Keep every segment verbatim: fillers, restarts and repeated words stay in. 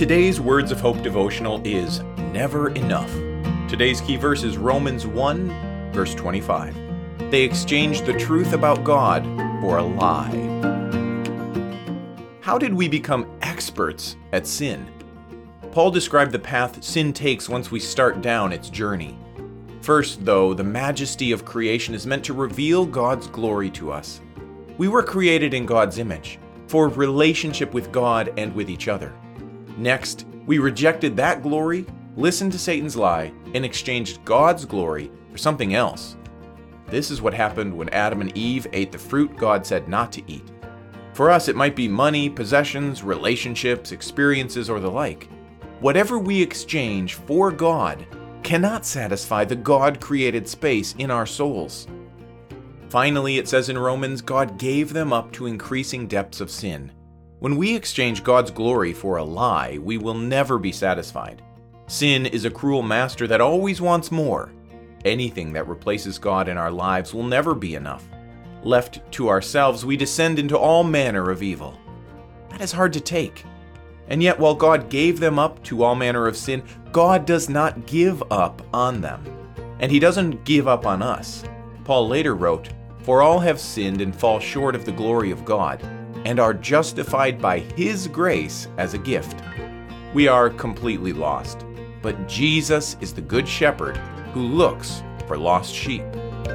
Today's Words of Hope devotional is Never Enough. Today's key verse is Romans one, verse twenty-five. They exchanged the truth about God for a lie. How did we become experts at sin? Paul described the path sin takes once we start down its journey. First, though, the majesty of creation is meant to reveal God's glory to us. We were created in God's image, for relationship with God and with each other. Next, we rejected that glory, listened to Satan's lie, and exchanged God's glory for something else. This is what happened when Adam and Eve ate the fruit God said not to eat. For us, it might be money, possessions, relationships, experiences, or the like. Whatever we exchange for God cannot satisfy the God-created space in our souls. Finally, it says in Romans, God gave them up to increasing depths of sin. When we exchange God's glory for a lie, we will never be satisfied. Sin is a cruel master that always wants more. Anything that replaces God in our lives will never be enough. Left to ourselves, we descend into all manner of evil. That is hard to take. And yet, while God gave them up to all manner of sin, God does not give up on them. And He doesn't give up on us. Paul later wrote, "For all have sinned and fall short of the glory of God, and are justified by His grace as a gift." We are completely lost, but Jesus is the Good Shepherd who looks for lost sheep.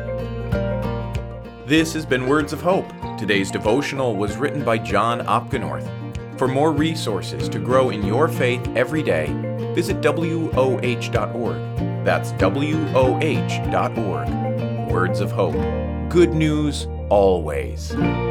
This has been Words of Hope. Today's devotional was written by John Opgenorth. For more resources to grow in your faith every day, visit W O H dot org. That's W O H dot org. Words of Hope. Good news always.